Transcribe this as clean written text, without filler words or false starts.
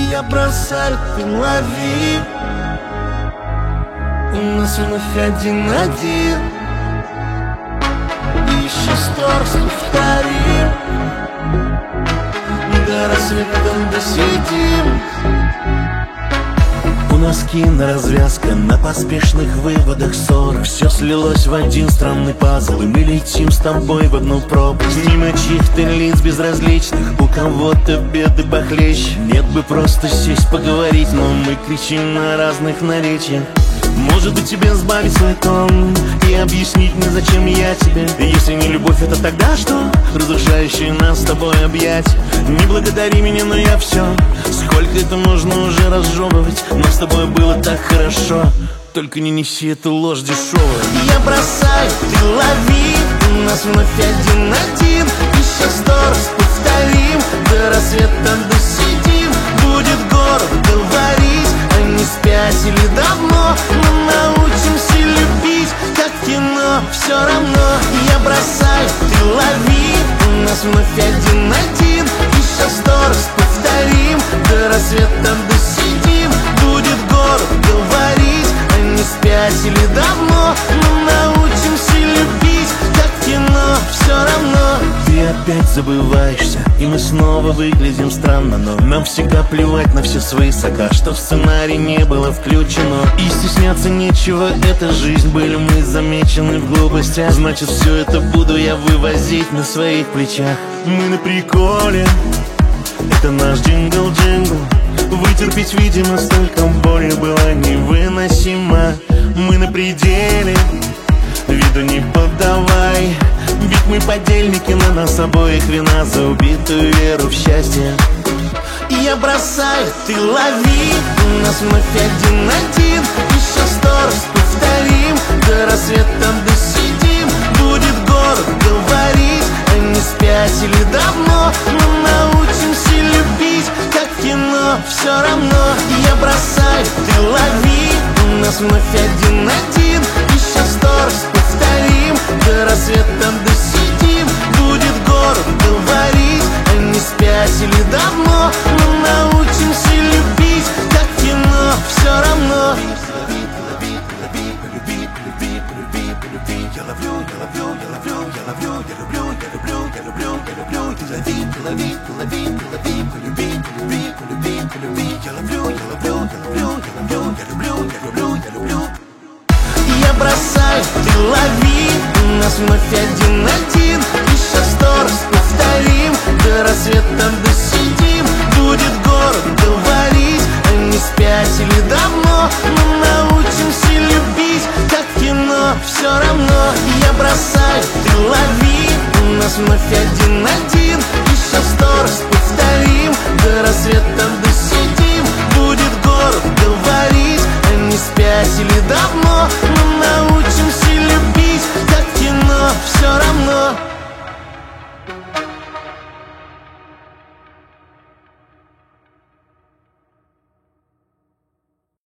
Я бросаю, ты лови. У нас вновь один-один. И еще 100 раз повторим. До рассвета досидим. У нас киноразвязка на поспешных выводах ссор. Все слилось в один странный пазл, и мы летим с тобой в одну пропасть. Мимо чьих-то лиц безразличных, у кого-то беды похлеще. Нет бы просто сесть поговорить, но мы кричим на разных наречиях. Может быть, тебе сбавить свой тон и объяснить мне, зачем я тебе. Если не любовь, это тогда что? Разрушающие нас с тобой объять. Не благодари меня, но я все. Сколько это можно уже разжевывать? Но с тобой было так хорошо. Только не неси эту ложь дешевую. Я бросаю, ты лови. У нас вновь один-один. Еще 100 раз повторим. До рассвета досидим. Будет город говорить. Они спятили давно. Мы научимся любить, как в кино. Все равно я бросаю, ты лови. У нас вновь один-один. Еще 100 раз повторим. До рассвета досидим. Будет город говорить. Они спятили давно. Мы научимся любить, как в кино. Все равно. Ты опять забываешься, и мы снова выглядим странно. Но нам всегда плевать на все свои сока, что в сценарий не было включено. И стесняться нечего, это жизнь. Были мы замечены в глупостях. Значит, все это буду я вывозить на своих плечах. Мы на приколе, это наш джингл-джингл. Вытерпеть, видимо, столько боли было невыносимо. Мы на пределе, виду не подавай. Ведь мы подельники, на нас обоих вина за убитую веру в счастье. Я бросаю, ты лови. У нас вновь один-один. Еще 100 раз повторим. До рассвета досидим. Будет город говорить. Они спятили давно. Мы научимся любить, как в кино. Все равно я бросаю, ты лови. У нас вновь один-один. Еще 100 раз повторим. До рассвета досидим. Будет город говорить. Они спятили давно. Мы научимся любить, как в кино. Все равно. Я бросаю, ты лови. У нас вновь один-один. Еще 100 раз повторим. До рассвета досидим. Будет город говорить. Они спятили давно. Мы научимся любить, как в кино. Все равно я бросаю, ты лови. У нас вновь один-один. Еще 100 раз повторим. До рассвета